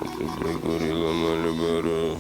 Ты прикурила Мальборо.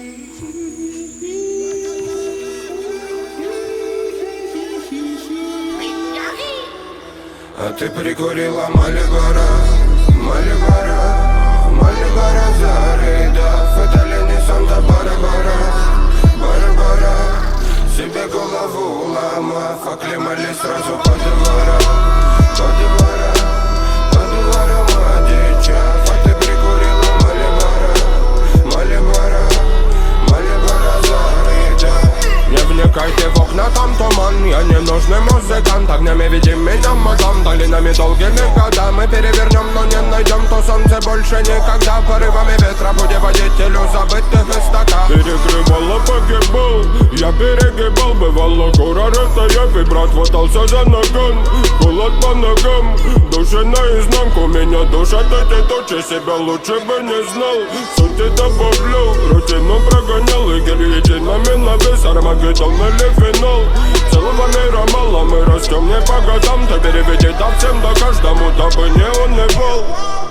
А ты прикурила Мальборо, Мальборо, Мальборо зарыдав. Это ли не Санта-Барбара, Барбара? Себе голову ломав, оклемали сразу по дворам, по дворам, по дворам одичав. А ты прикурила Мальборо, Мальборо, Мальборо зарыдав. Не вникайте в окна, там туман. Я не нужный музыкант, огнями веди меня мазам. Долинами долгими года мы перевернем, но не найдем то солнце больше никогда. Порывами ветра путеводителю забытых истоках. Перегревало, погибал, я перегибал. Бывало гора рытая, вибрат хватался за ногам. Холод по ногам, души наизнанку. Меня душат эти тучи, себя лучше бы не знал. Сути добавлял, рутину прогонял. И гильотинами на вес, Армагеддон или финал. Целого мира мало, мы растем не по годам. Ты переведи там всем да каждому, дабы не унывал.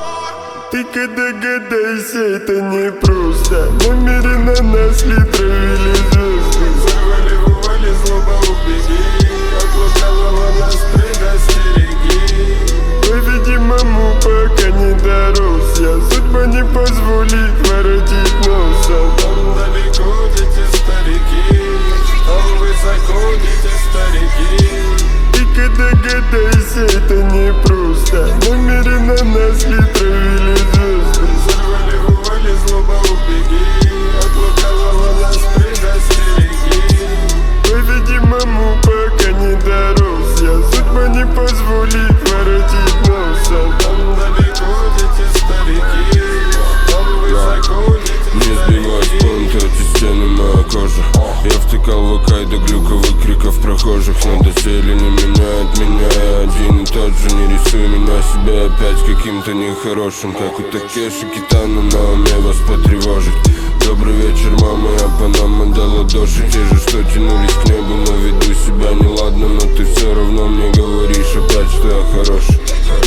Ты когда гадайся, это не просто. Намеренно нас ли травили звезды. Взорвали, вывали, злоба убеги. От лукавого нас предостереги. По-видимому, пока не дорос я. Судьба не позволит воротить носом. Там далеко дети старики, там высоко дети старики. Ты когда гадайся, это не просто. Намеренно нас ли травили звезды. Взорвали, вывали, злоба убеги. От лукавого нас предостереги. По-видимому, пока не дорос я. Судьба не позволит воротить носом. Там далеко дети старики, там высоко дети Не сбивай с пункта, эти стены моя кожа. Я втыкал в АК до глюковых криков прохожих. Но доселе не меняет меня, я один и тот же. Не рисуй меня себя опять каким-то нехорошим, как у Такеши Китано, на уме вас потревожить. Добрый вечер, мама, я по нам отдала доши. Те же, что тянулись к небу, но веду себя неладно. Но ты все равно мне говоришь опять, что я хороший.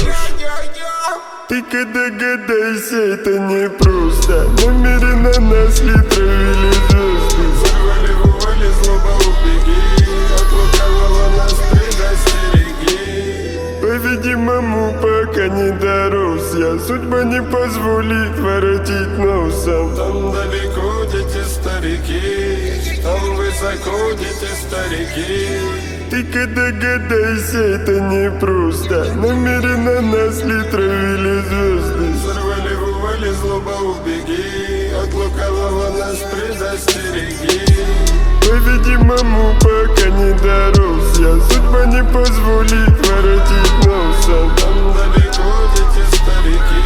Ты когда гадайся, это не просто. Намеренно нас ли травили звезды. Взорвали, вывали, злоба убеги. От лукавого нас предостереги. По-видимому, пока не дорос я. Судьба не позволит воротить носом. Там далеко дети старики, там высоко дети старики. Ты когда гадайся, это не просто. Намеренно нас ли травили звезды. Взорвали, вывали, злоба убеги. От лукавого нас предостереги. По-видимому, пока не дорос я. Судьба не позволит воротить носом. Там далеко дети старики.